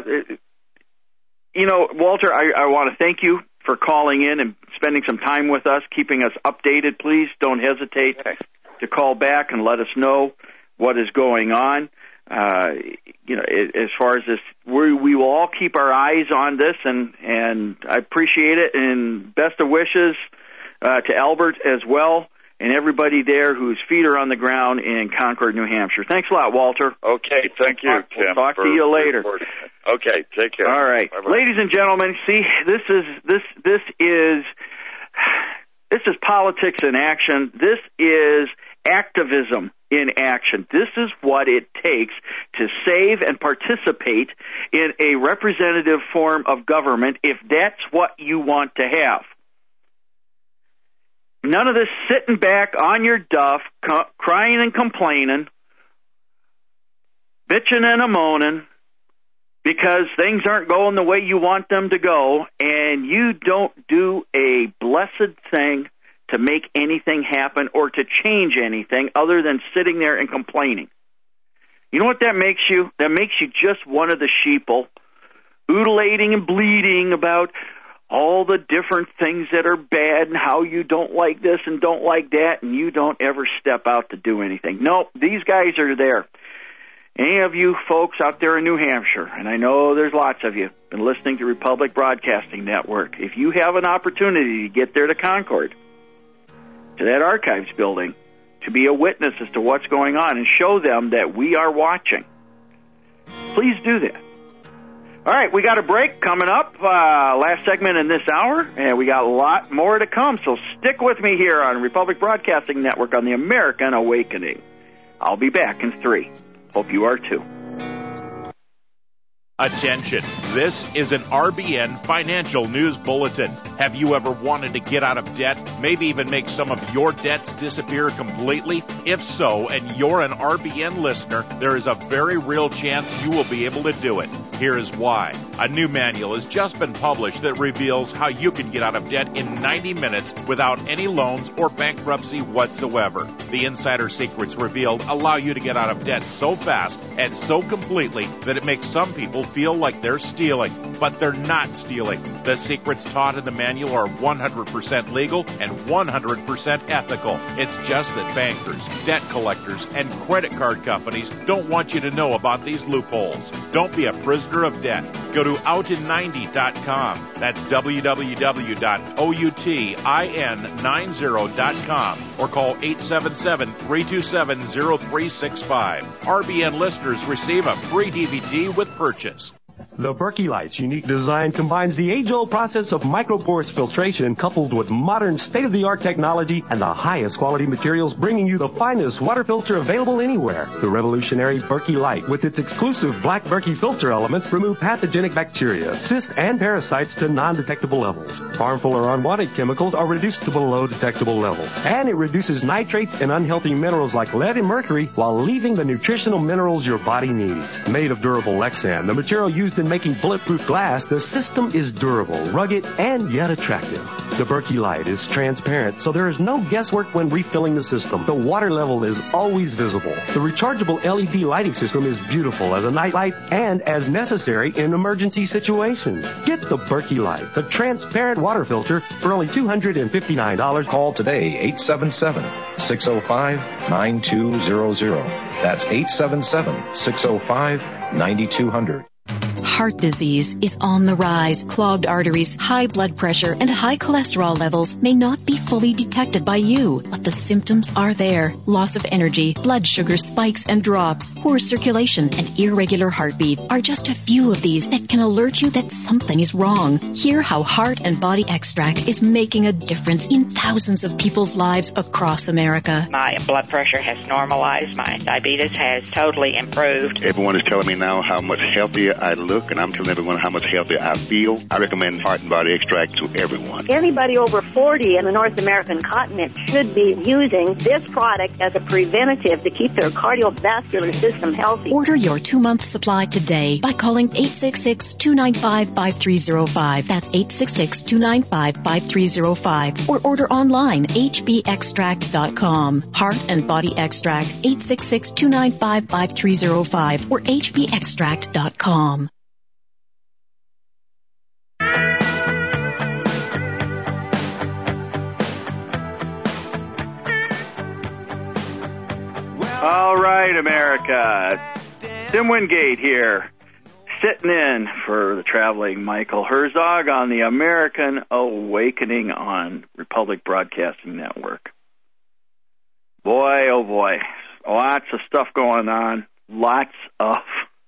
you know, Walter, I, I want to thank you for calling in and spending some time with us, keeping us updated. Please don't hesitate to call back and let us know what is going on. uh, you know, as far as this, we we will all keep our eyes on this, and and I appreciate it, and best of wishes uh, to Albert as well, and everybody there whose feet are on the ground in Concord, New Hampshire. Thanks a lot, Walter. Okay, thank you, We'll Tim. talk for, to you later. Okay, take care. All right, Bye-bye. ladies and gentlemen. See, this is this this is this is politics in action. This is activism in action. This is what it takes to save and participate in a representative form of government, if that's what you want to have. None of this sitting back on your duff, co- crying and complaining, bitching and a moaning, because things aren't going the way you want them to go, and you don't do a blessed thing to make anything happen or to change anything other than sitting there and complaining. You know what that makes you? That makes you just one of the sheeple, oodulating and bleeding about all the different things that are bad and how you don't like this and don't like that, and you don't ever step out to do anything. No, these guys are there. Any of you folks out there in New Hampshire, and I know there's lots of you, been listening to Republic Broadcasting Network, if you have an opportunity to get there to Concord, to that archives building, to be a witness as to what's going on and show them that we are watching, please do that. All right, we got a break coming up, uh, last segment in this hour, and we got a lot more to come, so stick with me here on Republic Broadcasting Network on the American Awakening. I'll be back in three. Hope you are too. Attention, this is an R B N Financial News Bulletin. Have you ever wanted to get out of debt, maybe even make some of your debts disappear completely? If so, and you're an R B N listener, there is a very real chance you will be able to do it. Here is why. A new manual has just been published that reveals how you can get out of debt in ninety minutes without any loans or bankruptcy whatsoever. The insider secrets revealed allow you to get out of debt so fast and so completely that it makes some people feel like they're stealing, but they're not stealing. The secrets taught in the manual are one hundred percent legal and one hundred percent ethical. It's just that bankers, debt collectors, and credit card companies don't want you to know about these loopholes. Don't be a prisoner of debt. Go to out in ninety dot com. That's w w w dot outin ninety dot com or call eight seven seven, three two seven, zero three six five. R B N listeners receive a free D V D with purchase. The Berkey Light's unique design combines the age-old process of microporous filtration coupled with modern state-of-the-art technology and the highest quality materials, bringing you the finest water filter available anywhere. The revolutionary Berkey Light, with its exclusive black Berkey filter elements, remove pathogenic bacteria, cysts, and parasites to non-detectable levels. Harmful or unwanted chemicals are reduced to below detectable levels. And it reduces nitrates and unhealthy minerals like lead and mercury while leaving the nutritional minerals your body needs. Made of durable Lexan, the material used in making bulletproof glass, the system is durable, rugged, and yet attractive. The Berkey Light is transparent, so there is no guesswork when refilling the system. The water level is always visible. The rechargeable L E D lighting system is beautiful as a night light and as necessary in emergency situations. Get the Berkey Light, the transparent water filter, for only two hundred fifty-nine dollars. Call today, eight seven seven, six oh five, nine two zero zero. That's eight seven seven, six oh five, nine two zero zero. Heart disease is on the rise. Clogged arteries, high blood pressure, and high cholesterol levels may not be fully detected by you, but the symptoms are there. Loss of energy, blood sugar spikes and drops, poor circulation, and irregular heartbeat are just a few of these that can alert you that something is wrong. Hear how Heart and Body Extract is making a difference in thousands of people's lives across America. My blood pressure has normalized. My diabetes has totally improved. Everyone is telling me now how much healthier I look, and I'm telling everyone how much healthier I feel. I recommend Heart and Body Extract to everyone. Anybody over forty in the North American continent should be using this product as a preventative to keep their cardiovascular system healthy. Order your two-month supply today by calling eight six six, two nine five, five three zero five. That's eight six six, two nine five, five three zero five. Or order online, h b extract dot com. Heart and Body Extract, eight six six, two nine five, five three zero five or h b extract dot com. All right, America. Tim Wingate here, sitting in for the traveling Michael Herzog on the American Awakening on Republic Broadcasting Network. Boy, oh boy, lots of stuff going on. Lots of...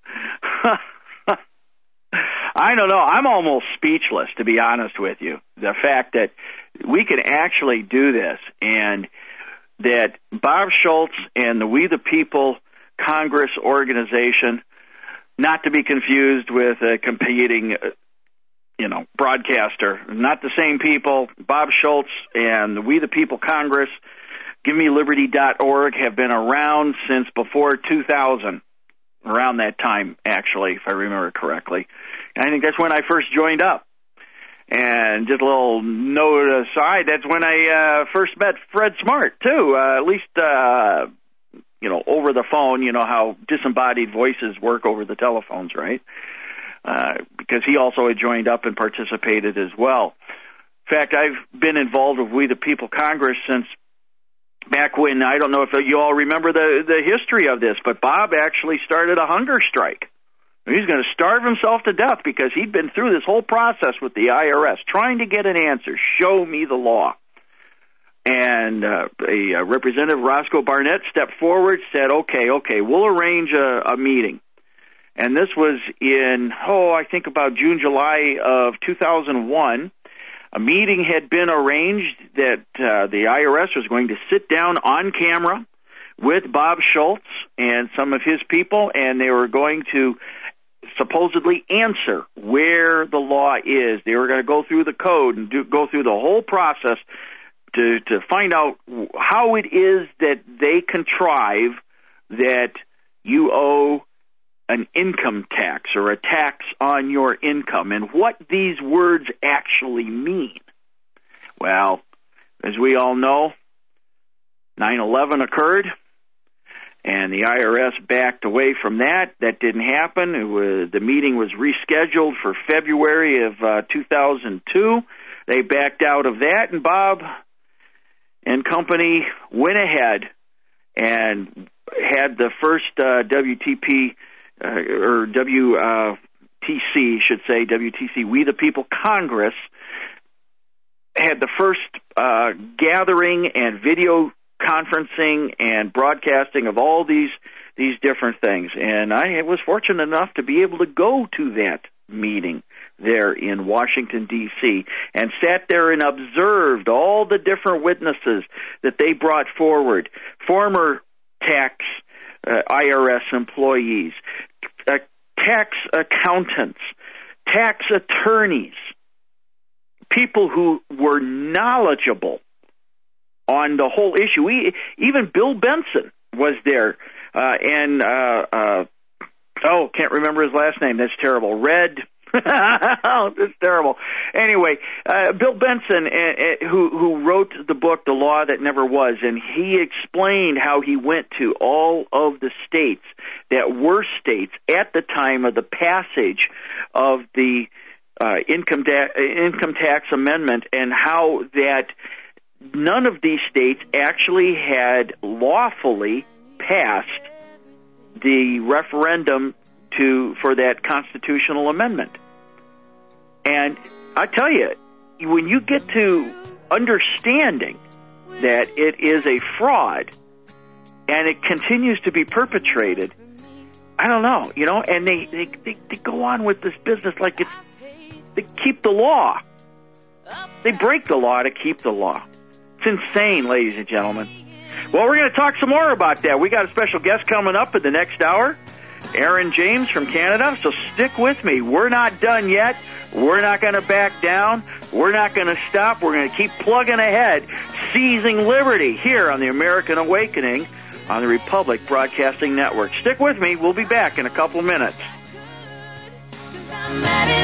I don't know. I'm almost speechless, to be honest with you. The fact that we can actually do this, and that Bob Schultz and the We the People Congress organization, not to be confused with a competing, you know, broadcaster, not the same people. Bob Schultz and the We the People Congress, give me liberty dot org, have been around since before two thousand, around that time, actually, if I remember correctly. And I think that's when I first joined up. And just a little note aside, that's when I uh, first met Fred Smart, too, uh, at least, uh, you know, over the phone. You know how disembodied voices work over the telephones, right? Uh, because he also had joined up and participated as well. In fact, I've been involved with We the People Congress since back when, I don't know if you all remember the, the history of this, but Bob actually started a hunger strike. He's going to starve himself to death because he'd been through this whole process with the I R S, trying to get an answer. Show me the law. And uh, a, a Representative Roscoe Barnett stepped forward, said, okay, okay, we'll arrange a, a meeting. And this was in, oh, I think about June, July of two thousand one. A meeting had been arranged that uh, the I R S was going to sit down on camera with Bob Schultz and some of his people, and they were going to supposedly answer where the law is. They were going to go through the code and do, go through the whole process to, to find out how it is that they contrive that you owe an income tax or a tax on your income and what these words actually mean. Well, as we all know, nine eleven occurred, and the I R S backed away from that. That didn't happen. It was, the meeting was rescheduled for February of uh, two thousand two. They backed out of that, and Bob and company went ahead and had the first uh, W T P, uh, or W T C, should say, W T C, We the People Congress, had the first uh, gathering and video conferencing and broadcasting of all these these different things. And I was fortunate enough to be able to go to that meeting there in Washington, D C, and sat there and observed all the different witnesses that they brought forward, former tax uh, I R S employees, uh, tax accountants, tax attorneys, people who were knowledgeable on the whole issue. We, even Bill Benson was there, uh, and, uh, uh, oh, can't remember his last name. That's terrible. Red. Oh, that's terrible. Anyway, uh, Bill Benson, uh, uh, who, who wrote the book, The Law That Never Was, and he explained how he went to all of the states that were states at the time of the passage of the uh, income, da- income tax amendment, and how that none of these states actually had lawfully passed the referendum to for that constitutional amendment. And I tell you, when you get to understanding that it is a fraud and it continues to be perpetrated, I don't know, you know, and they, they, they, they go on with this business like it's, they keep the law. They break the law to keep the law. It's insane, ladies and gentlemen. Well, we're going to talk some more about that. We got a special guest coming up in the next hour, Aaron James from Canada, so stick with me. We're not done yet. We're not going to back down. We're not going to stop. We're going to keep plugging ahead, seizing liberty here on the American Awakening on the Republic Broadcasting Network. Stick with me. We'll be back in a couple minutes. I'm ready.